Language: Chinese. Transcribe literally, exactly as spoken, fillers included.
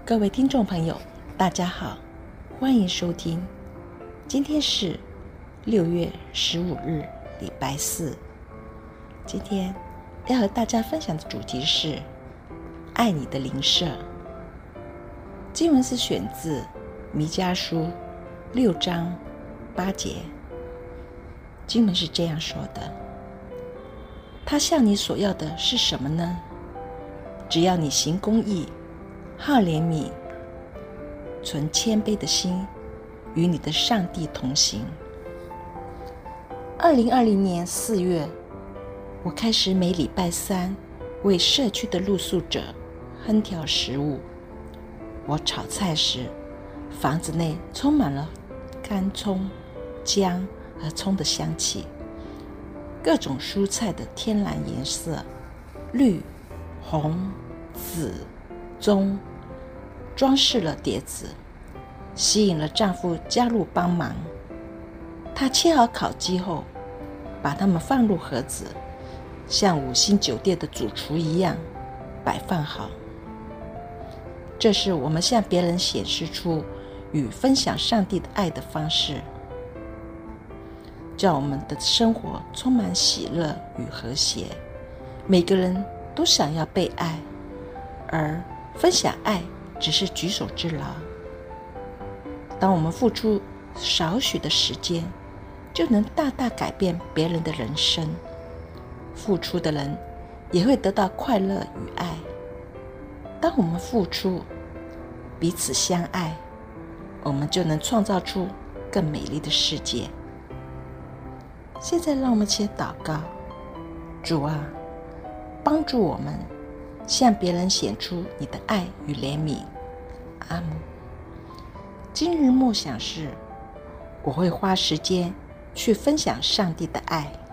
各位听众朋友，大家好，欢迎收听。今天是六月十五日，礼拜四。今天要和大家分享的主题是爱你的邻舍。经文是选自弥迦书六章八节。经文是这样说的：他向你所要的是什么呢？只要你行公义，好怜悯，存谦卑的心，与你的上帝同行。二零二零年四月，我开始每礼拜三为社区的露宿者烹调食物。我炒菜时，房子内充满了干葱、姜和葱的香气，各种蔬菜的天然颜色，绿、红、紫、棕，装饰了碟子，吸引了丈夫加入帮忙。他切好烤鸡后，把它们放入盒子，像五星酒店的主厨一样摆放好。这是我们向别人显示出与分享上帝的爱的方式，叫我们的生活充满喜乐与和谐。每个人都想要被爱，而分享爱只是举手之劳。当我们付出少许的时间，就能大大改变别人的人生。付出的人也会得到快乐与爱。当我们付出，彼此相爱，我们就能创造出更美丽的世界。现在让我们一起祷告。主啊，帮助我们向别人显出你的爱与怜悯。阿们。今日默想是，我会花时间去分享上帝的爱。